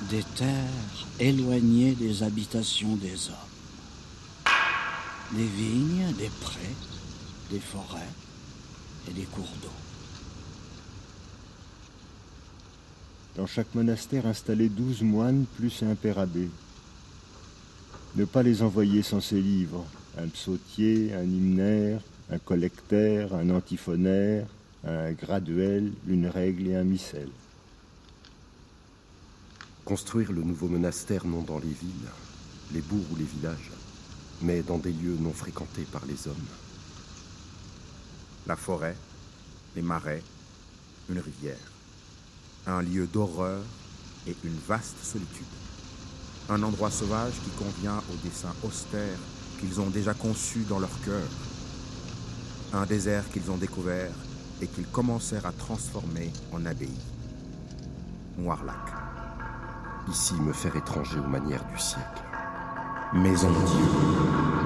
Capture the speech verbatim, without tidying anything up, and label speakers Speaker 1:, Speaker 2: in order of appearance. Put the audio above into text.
Speaker 1: des terres éloignées des habitations des hommes. Des vignes, des prés, des forêts et des cours d'eau.
Speaker 2: Dans chaque monastère installé douze moines plus un père abbé. Ne pas les envoyer sans ces livres, un psautier, un hymnaire, un collectaire, un antiphonaire, un graduel, une règle et un missel.
Speaker 3: Construire le nouveau monastère non dans les villes, les bourgs ou les villages, mais dans des lieux non fréquentés par les hommes.
Speaker 4: La forêt, les marais, une rivière. Un lieu d'horreur et une vaste solitude. Un endroit sauvage qui convient au dessein austère qu'ils ont déjà conçu dans leur cœur. Un désert qu'ils ont découvert et qu'ils commencèrent à transformer en abbaye. Noirlac.
Speaker 3: Ici me faire étranger aux manières du siècle.
Speaker 4: Maison de Dieu.